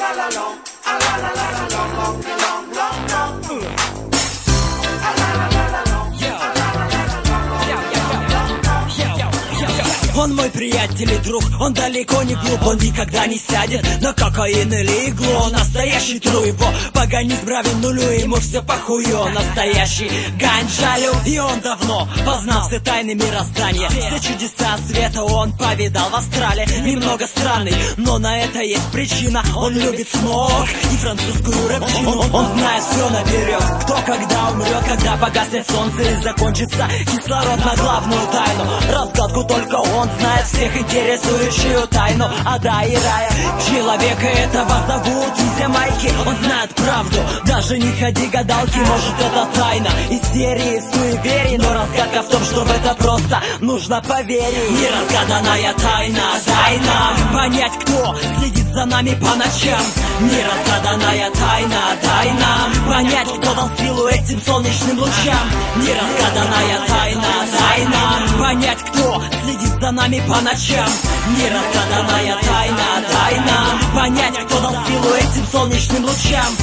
Он мой приятель и друг, он далеко не глуп, он никогда не сядет на кокаин или иглу. Он настоящий тру, его паганизм равен нулю, ему все похую. Он настоящий ганджалю, и он давно познал все тайны мироздания. Все чудеса света он повидал в Австралии. Немного странный, но на это есть причина. Он любит смог и французскую рэпчину. Он знает все наперед, кто когда умрет, когда погаснет солнце и закончится кислород. На главную тайну, разгадку только он знает, всех интересующую тайну ада и рая. Человека этого зовут из Ямайки. Он знает правду, даже не ходи гадалки. Может, это тайна из серии суеверий, но разгадка в том, что в это просто нужно поверить. Неразгаданная тайна, дай нам понять, кто следит за нами по ночам. Неразгаданная тайна, дай нам понять, кто дал силу этим солнечным лучам. Неразгаданная тайна, дай нам понять, кто следит за нами по ночам. Неразгаданная тайна, дай нам понять, кто дал силу этим солнечным лучам.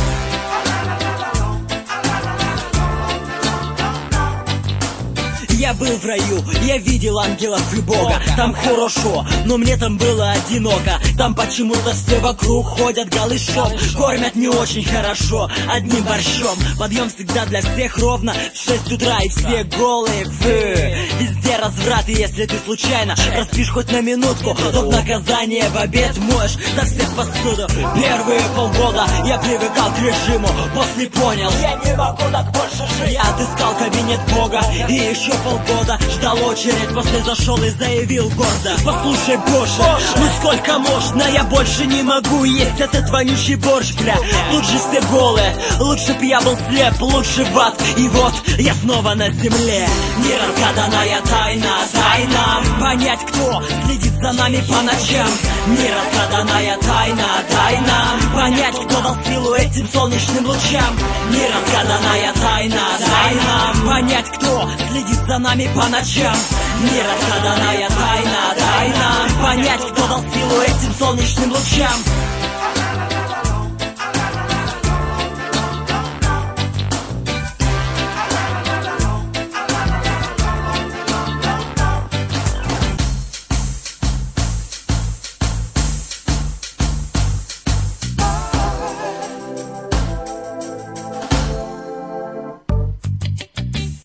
Я был в раю, я видел ангелов и Бога. Там хорошо, но мне там было одиноко. Там почему-то все вокруг ходят голышом. Кормят не очень хорошо, одним борщом. Подъем всегда для всех ровно в 6 утра, и все голые. Везде разврат, и если ты случайно проспишь хоть на минутку, то в наказание в обед моешь за всех посуду. Первые полгода я привыкал к режиму, после понял, я не могу так больше жить. Я отыскал кабинет Бога и еще полгода ждал очередь, после зашел и заявил гордо: послушай, Боже, ну сколько можно, я больше не могу есть этот вонючий борщ, бля. Тут же все голые, лучше б я был слеп, лучше в ад. И вот я снова на земле. Неразгаданная тайна, дай нам понять, кто следит за нами по ночам. Неразгаданная тайна, дай нам понять, кто дал силу этим солнечным лучам. Неразгаданная тайна, дай нам понять, кто следит за нами по ночам. Неразгаданная тайна, дай нам понять, кто дал силу этим солнечным лучам.